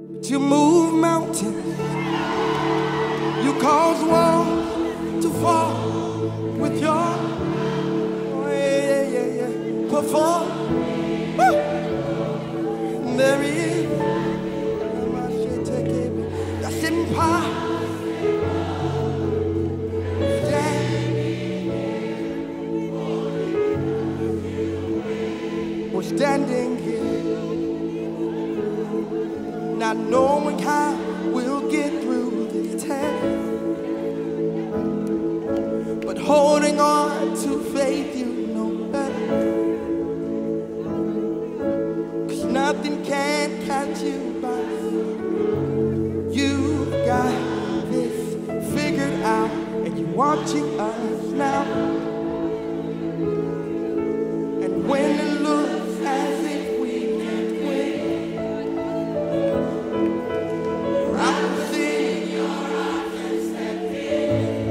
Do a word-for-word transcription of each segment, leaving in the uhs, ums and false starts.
You move mountains, you cause walls to fall with your oh, yeah, yeah, yeah, perform. Woo! There is that's empire. We're standing here, not knowing how we'll get through this test, but holding on to faith, you know better. 'Cause nothing can catch you by. You've got this figured out, and you're watching us now. And when it looks as if we can't win, I can see your eyes and step in.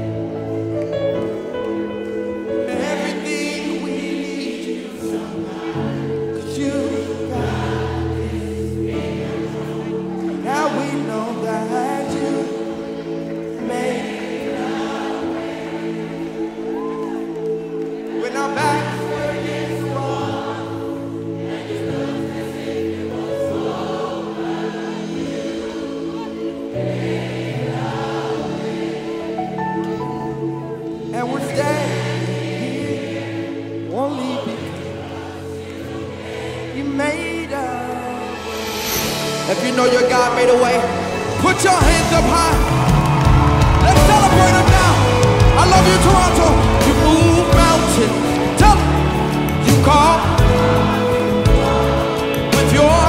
Everything we need you somehow, 'cause you got this figured out. Now we know that you made a way. When our backs were against the wall, and we're standing here only because you made a way. If you know your God made a way, put your hands up high. Let's celebrate him now. I love you, Toronto. You move mountains. Tell them. You call with your,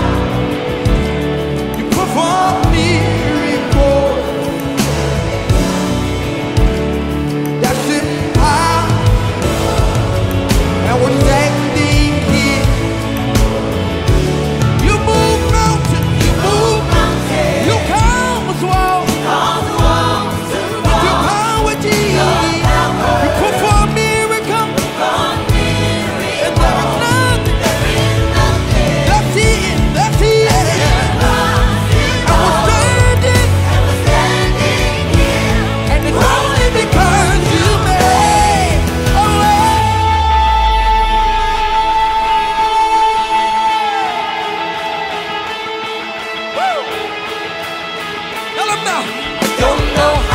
you perform miracles. That's it. High. And we're standing here. You move mountains. You move mountains. You calm the walls. With your power, Jesus. You perform miracles. And there is nothing. That's it. That's it. And we're standing. And it's only because you made a way. Woo! Tell 'em now. I don't know how.